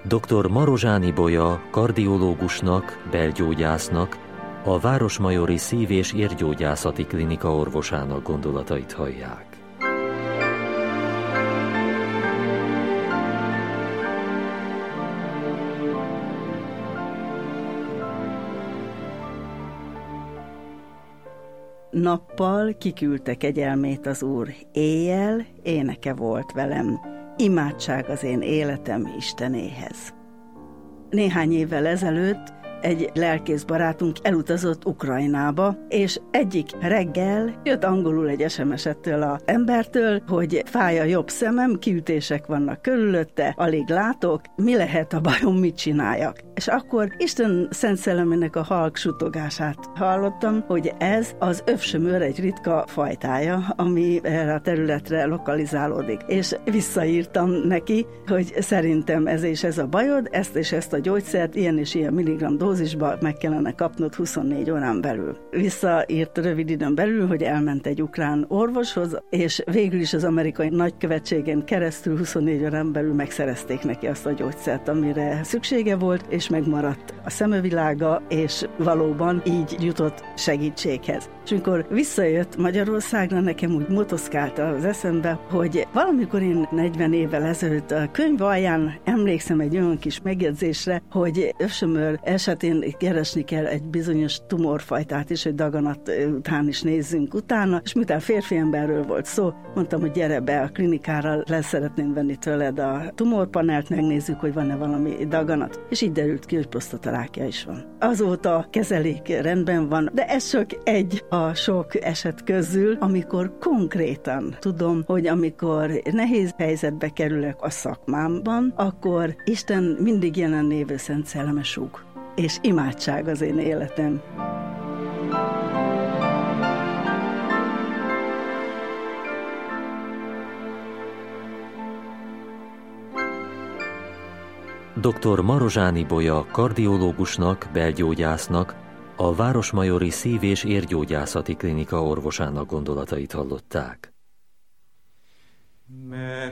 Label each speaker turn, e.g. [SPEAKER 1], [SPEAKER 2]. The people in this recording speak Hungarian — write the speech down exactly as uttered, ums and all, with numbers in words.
[SPEAKER 1] doktor Marozsáni Bolya kardiológusnak, belgyógyásznak, a Városmajori Szív- és Érgyógyászati Klinika orvosának gondolatait hallják.
[SPEAKER 2] Nappal kiküldte kegyelmét az Úr, éjjel éneke volt velem, imádság az én életem Istenéhez. Néhány évvel ezelőtt egy lelkész barátunk elutazott Ukrajnába, és egyik reggel jött angolul egy es em es ettől az embertől, hogy fáj a jobb szemem, kiütések vannak körülötte, alig látok, mi lehet a bajom, mit csináljak. És akkor Isten szent szellemének a halk sutogását hallottam, hogy ez az övsömör egy ritka fajtája, ami erre a területre lokalizálódik. És visszaírtam neki, hogy szerintem ez és ez a bajod, ezt és ezt a gyógyszert, ilyen és ilyen milligram dózisba meg kellene kapnod huszonnégy órán belül. Visszaírt rövid időn belül, hogy elment egy ukrán orvoshoz, és végül is az amerikai nagykövetségen keresztül huszonnégy órán belül megszerezték neki azt a gyógyszert, amire szüksége volt, és megmaradt a szemövilága, és valóban így jutott segítséghez. És amikor visszajött Magyarországra, nekem úgy motoszkált az eszembe, hogy valamikor én negyven évvel ezelőtt a könyv alján emlékszem egy olyan kis megjegyzésre, hogy övsömör esetén keresni kell egy bizonyos tumorfajtát is, hogy daganat után is nézzünk utána, és miután férfi emberről volt szó, mondtam, hogy gyere be a klinikára, le szeretném venni tőled a tumorpanelt, megnézzük, hogy van-e valami daganat. És így derült ki, hogy prostatarákja is van. Azóta kezelik, rendben van, de ez csak egy a sok eset közül, amikor konkrétan tudom, hogy amikor nehéz helyzetbe kerülök a szakmámban, akkor Isten mindig jelen lévő szent szelleme súg, és imádság az én életem.
[SPEAKER 1] doktor Marozsáni Bolya kardiológusnak, belgyógyásznak, a Városmajori Szív- és Érgyógyászati Klinika orvosának gondolatait hallották.